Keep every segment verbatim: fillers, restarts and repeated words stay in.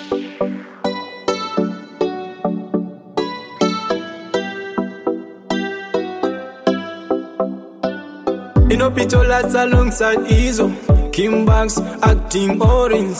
In a picture that's alongside Izo, Kim Banks acting orange.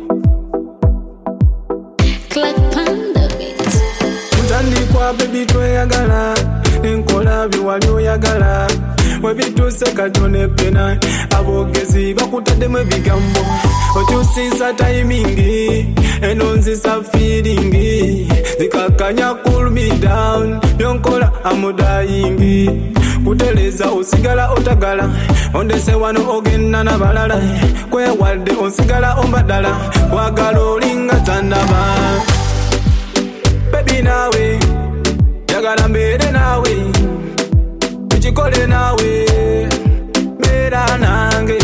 Clack Panda Beats. Mutandikwa baby tweyagala, enkola biwali oyagala. Webituse katone pena, abogezi bakutaddemu ebigambo. Okyusiza timing, enonzisa feeling. Zikakanya cool me down, byonkola I'm dying. Kuteleza osigala otagala, ondese wano ogenda nabalala. Kwewadde osigala ombadala, kwagala olinga zandaba. Baby nawe, jagala mbere nawe, tukikole nawe, beera nange.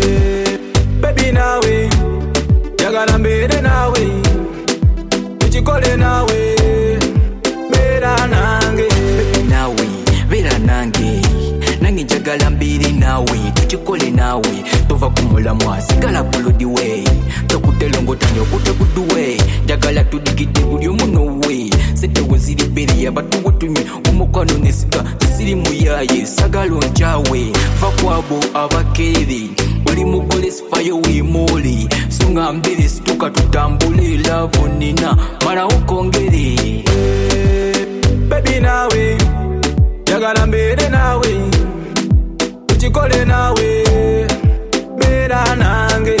Baby nawe, jagala mbere nawe, tukikole nawe, beera nange. Baby nawe, beera nange, nange njagala mbiri nawe, tukikole nawe, tova kumulamwa sigala bulodiwe, tokutelongota nyokuta kuduwe, njagala tudigide buli omu nowe, sente weziri beri abatuwe tunywe omukwano nesika sisiri muyaye sagala onjawe, va kwabo abakerere oli mugole sifayo wimuli, songa mbere situka tutambule lavo nina marawo kongere. Baby nawe, jagala mbere nawe, tukikole nawe, beera nange.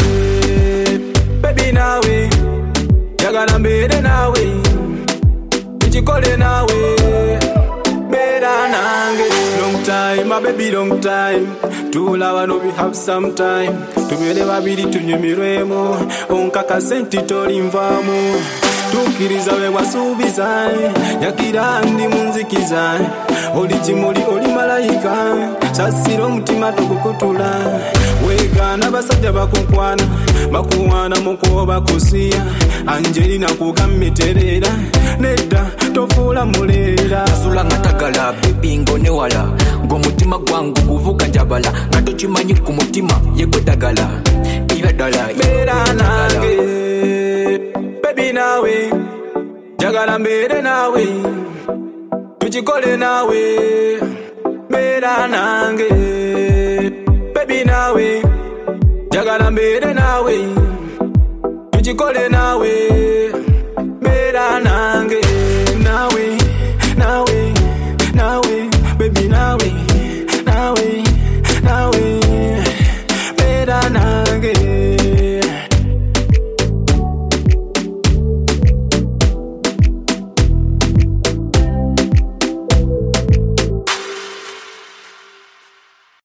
Baby nawe, jagala mbere nawe, tukikole nawe, beera nange. Long time, my baby, long time. Tulaba no we have some time. Tubere babiri tunyumirwemo, onkaka senti tolimvamu. Tukiriza we wasubiza, yakira ndi munzikiza. Oli chimuli oli malayika, sasiro mutima tukukutula. Wegana basajja bakukwana, bakuwana mukuba bakusiya. Angelina kugamiterera, nedda tofula mulera. Asula ngatagala baby ngone wala, ngo mutima gwangu kuvuka njabala, ngato chimanyi ku mutima yekwetagala. Ira dala beera nange. Baby nawe, jagala mbere nawe, tukikole nawe, beera nange. Baby nawe, jagala mbere nawe, tukikole nawe, beera nange.